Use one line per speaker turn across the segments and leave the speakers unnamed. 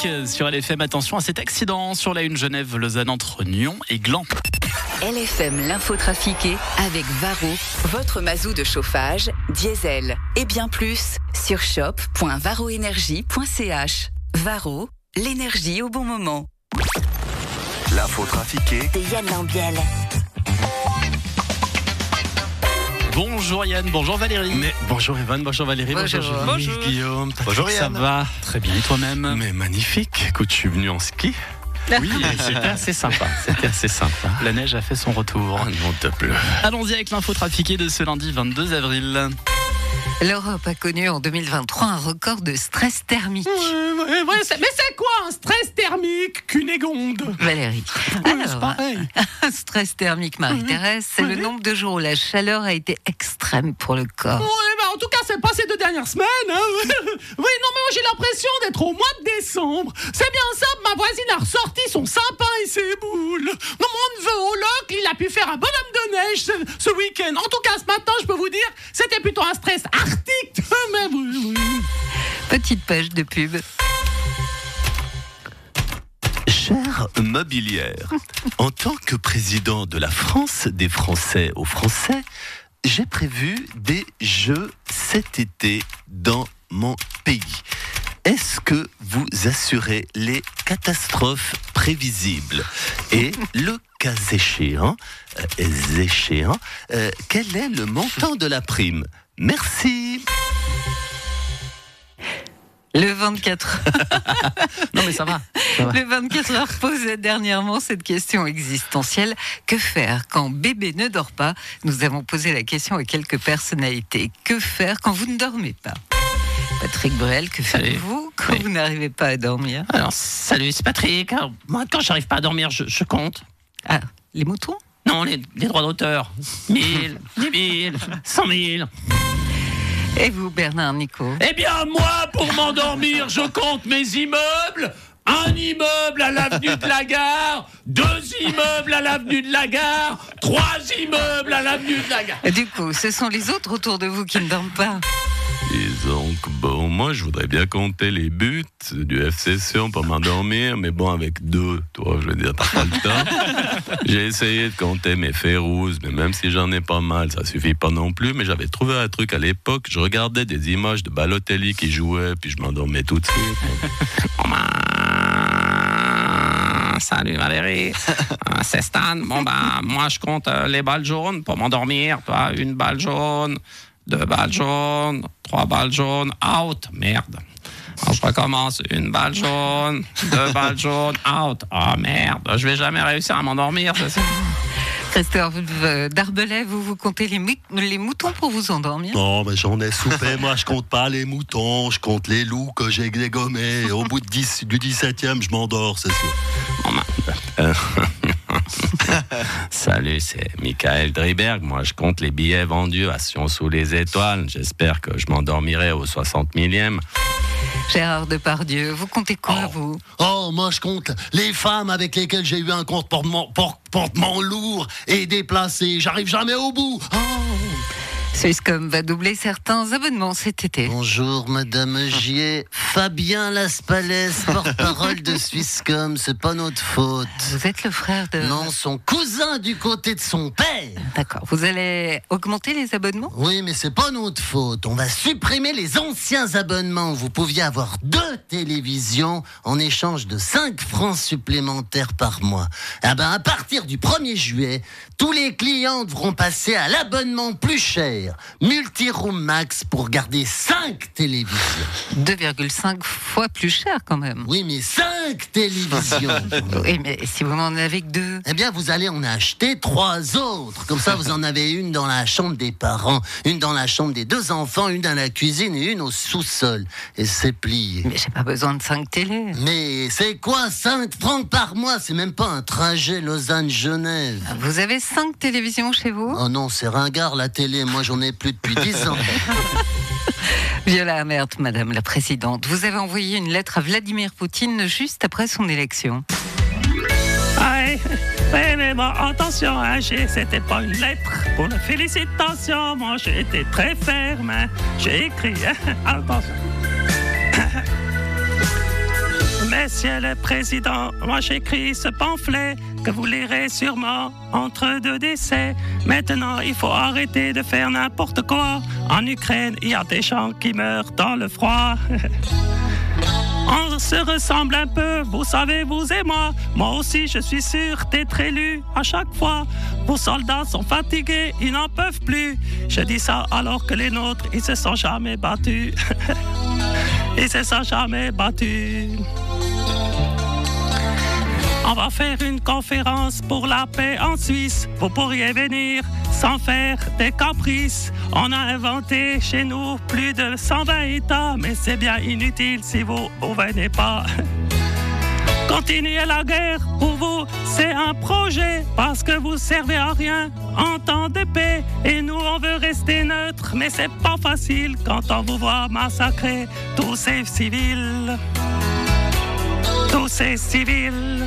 trafic sur LFM. Attention à cet accident sur la 1 Genève-Lausanne entre Nyon et Gland.
LFM l'info trafiquée avec Varro, votre mazou de chauffage, diesel et bien plus sur shop.varroenergie.ch. Varro, l'énergie au bon moment.
L'info trafiquée
de Yann Lambiel.
Bonjour Yann, bonjour Valérie.
Bonjour Evan, bonjour Valérie,
Bonjour.
bonjour Guillaume.
Bonjour Yann.
Ça va très bien, toi-même?
Mais magnifique, écoute, je suis venu en ski.
Oui, c'était assez sympa. La neige a fait son retour.
Oh non, te pleut.
Allons-y avec l'info trafiquée de ce lundi 22 avril.
L'Europe a connu en 2023 un record de stress thermique.
Mais c'est quoi un stress thermique, Cunégonde?
Valérie.
C'est pareil.
Un stress thermique, Marie-Thérèse, c'est le nombre de jours où la chaleur a été extrême pour le corps.
En tout cas, c'est pas ces 2 dernières semaines. Hein. Oui, non, mais moi j'ai l'impression d'être au mois de décembre. C'est bien simple, ma voisine a ressorti son sapin et ses boules. Non, mon neveu au loc, il a pu faire un bonhomme de neige ce week-end. En tout cas, ce matin, je peux vous dire, c'était plutôt un stress arctique. Mais oui.
Petite page de pub.
Chère mobilière, en tant que président de la France des Français aux Français, j'ai prévu des jeux cet été dans mon pays. Est-ce que vous assurez les catastrophes prévisibles? Et le cas échéant, quel est le montant de la prime? Merci.
Le 24
Non, mais ça va.
Le 24 heures posait dernièrement cette question existentielle. Que faire quand bébé ne dort pas? Nous avons posé la question à quelques personnalités. Que faire quand vous ne dormez pas? Patrick Bruel, que faites-vous quand vous n'arrivez pas à dormir?
Alors, salut, c'est Patrick. Alors, moi, quand j'arrive pas à dormir, je compte.
Ah, les moutons?
Non, les droits d'auteur. 1000, 10 000, 100 000.
Et vous, Bernard Nico?
Eh bien, moi, pour m'endormir, je compte mes immeubles. Un immeuble à l'avenue de la Gare, 2 immeubles à l'avenue de la Gare, 3 immeubles à l'avenue de la Gare.
Et du coup, ce sont les autres autour de vous qui ne dorment pas.
Disons que moi je voudrais bien compter les buts du FC Sion pour m'endormir, mais bon, avec 2, toi, je veux dire, t'as pas le temps. J'ai essayé de compter mes férouzes, mais même si j'en ai pas mal, ça suffit pas non plus. Mais j'avais trouvé un truc à l'époque, je regardais des images de Balotelli qui jouait, puis je m'endormais tout de suite.
Salut Valérie, c'est Stan. Bon moi je compte les balles jaunes pour m'endormir. Toi, 1 balle jaune, 2 balles jaunes, 3 balles jaunes, out. Merde. Alors je recommence, 1 balle jaune, 2 balles jaunes, out. Oh merde, je vais jamais réussir à m'endormir.
Christophe Darbelay, vous comptez les moutons pour vous endormir?
Non, mais j'en ai soupé. Moi, je compte pas les moutons, je compte les loups que j'ai dégommés. Et au bout du 17e, je m'endors, c'est sûr.
Salut, c'est Michael Driberg. Moi, je compte les billets vendus à Sion sous les étoiles. J'espère que je m'endormirai au 60 millième.
Gérard Depardieu, vous comptez quoi, vous?
Moi, je compte les femmes avec lesquelles j'ai eu un comportement lourd et déplacé. J'arrive jamais au bout.
Swisscom va doubler certains abonnements cet été.
Bonjour Madame Gier, Fabien Laspalès, porte-parole de Swisscom, c'est pas notre faute.
Vous êtes le frère de...
Non, son cousin du côté de son père.
D'accord, vous allez augmenter les abonnements?
Oui, mais c'est pas notre faute, on va supprimer les anciens abonnements. Vous pouviez avoir 2 télévisions en échange de 5 francs supplémentaires par mois. Ah ben, à partir du 1er juillet, tous les clients devront passer à l'abonnement plus cher. Multiroom Max pour garder 5 télévisions.
2,5 fois plus cher quand même.
Oui, mais 5 télévisions.
Oui, mais si vous n'en avez que 2.
Eh bien, vous allez en acheter 3 autres. Comme ça, vous en avez une dans la chambre des parents, une dans la chambre des 2 enfants, une dans la cuisine et une au sous-sol. Et c'est plié.
Mais j'ai pas besoin de 5 télés.
Mais c'est quoi 5 francs par mois? C'est même pas un trajet Lausanne-Genève.
Vous avez 5 télévisions chez vous?
Oh non, c'est ringard la télé. Moi, j'en ai plus depuis 10 ans.
Viola Amert, Madame la Présidente, vous avez envoyé une lettre à Vladimir Poutine juste après son élection.
Mais bon, attention, c'était pas une lettre pour la félicitation. Moi, j'ai été très ferme. J'ai écrit, attention. Messieurs le Président, moi j'écris ce pamphlet que vous lirez sûrement entre deux décès. Maintenant, il faut arrêter de faire n'importe quoi. En Ukraine, il y a des gens qui meurent dans le froid. On se ressemble un peu, vous savez, vous et moi. Moi aussi, je suis sûr d'être élu à chaque fois. Vos soldats sont fatigués, ils n'en peuvent plus. Je dis ça alors que les nôtres, ils se sont jamais battus. Ils se sont jamais battus. On va faire une conférence pour la paix en Suisse. Vous pourriez venir sans faire des caprices. On a inventé chez nous plus de 120 États, mais c'est bien inutile si vous venez pas. Continuer la guerre, pour vous, c'est un projet, parce que vous servez à rien en temps de paix. Et nous, on veut rester neutre, mais c'est pas facile quand on vous voit massacrer tous ces civils. Tous ces civils.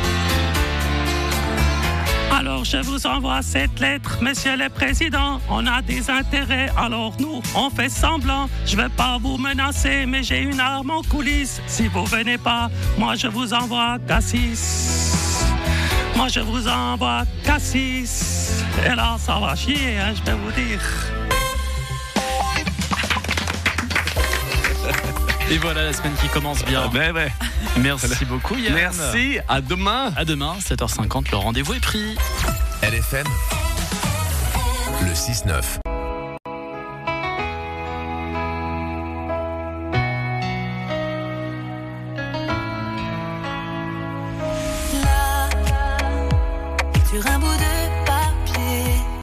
Alors je vous envoie cette lettre, Monsieur le Président. On a des intérêts, alors nous, on fait semblant. Je veux pas vous menacer, mais j'ai une arme en coulisses. Si vous venez pas, moi je vous envoie Cassis. Moi je vous envoie Cassis. Et là, ça va chier, hein, je vais vous dire.
Et voilà la semaine qui commence bien.
Ouais.
Merci beaucoup Yann.
Merci, à demain.
À demain, 7h50, le rendez-vous est pris.
LFM, le 6-9.